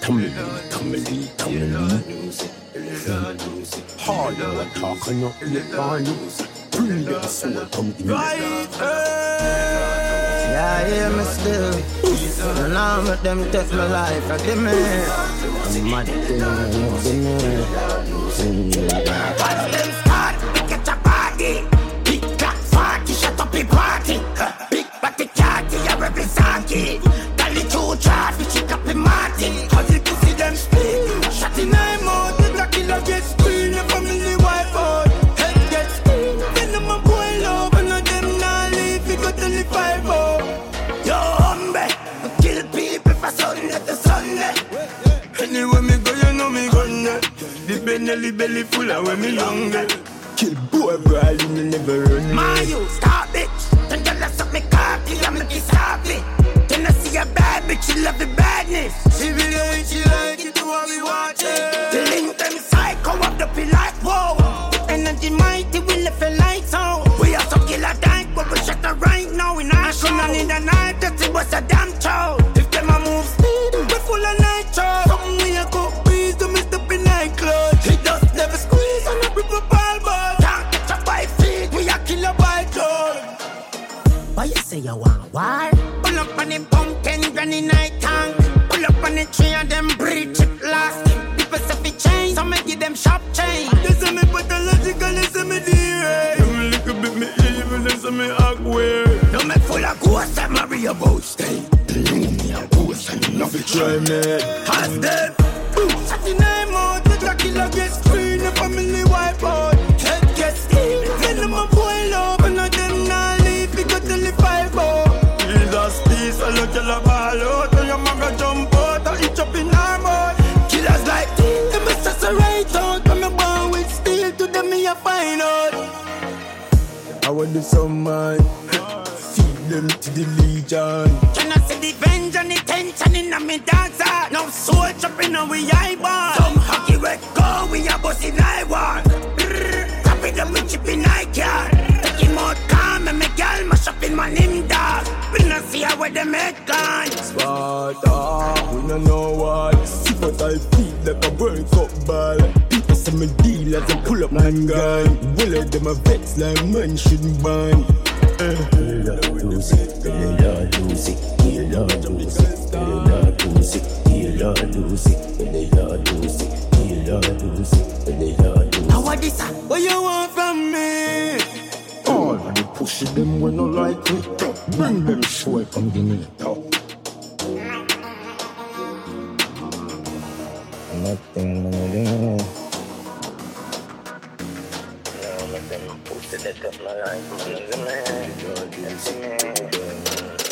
Tamale. Hard work, talking up in the barn. Bring the soul, come in. Yeah, I hear me still. And now let them take my life. I give me. I'm mad thing, Watch them start, get a party. Big black party, shut up the party. Big batty catty, I represent it. Tally two charge, we check up the Martin. Cause you can see them speak. Shut in my mouth, the black killer get screen. The family wipe out, head get screen. Then I'm a boy love, and of them now leave. We got only 5-0. Yo, hombre, I kill people for Sunday to Sunday. Anywhere me go, you know me gonna. The belly full of when me longer. Kill boy, bro, you never run. My you, stop bitch. Then you let suck me cocky, I make it stop it. Then I see a bad bitch, she love the badness. She really ain't, she like it, do what we watch it. The link them psycho up the feel like whoa. The energy mighty, we left a lights on. We are so kill a dank, but we shut her right now. In our show, I need a night, that it was a damn show. If them a move speed, we full of nitro. Something we a cook breeze, do me step in nightclub. He does never squeeze, and I rip a ball ball. Can't catch a 5 feet, we a kill a bike club. Why you say you want war? Pull up on the pumpkin, granny night tank. Pull up on the tree and them breed chip last. People say fi change, so me give them sharp change. They say me pathological, they say me D-ray. Them little bit me evil, they say me awkward. No me full of ghosts, I marry a ghost. Believe me, a ghost, and you love it. Try me. Ask them. Shut in name out, the black killer get screen. The family wipe out, head get steam. Then I'm a boy love, and of them now leave. We got only 5-0. Jesus, peace, I look till I ball out. And your mama jump out, I eat up in our mouth. Killers like this, them is just a right out. When me born with steel, to them me a find out. I want the sun, man. Feed them to the legion. Can I see the venge and the tension in a me dancer? Now soul chopping on we eyeball. Some hockey red go, we a boss in I walk. Copy them with chip in I car. Take him out calm and me gal mash up in my name dog. We not see how where them head gone. Sparta, we don't know what. See what I feel like a World Cup ball. People say me deal as I pull up my gun. Will of them a vex like man shouldn't ban. Now what this? What you want from me? All of the push them when no like it. Bring them show come give me a talk. Nothing to do. Let them push it up my life.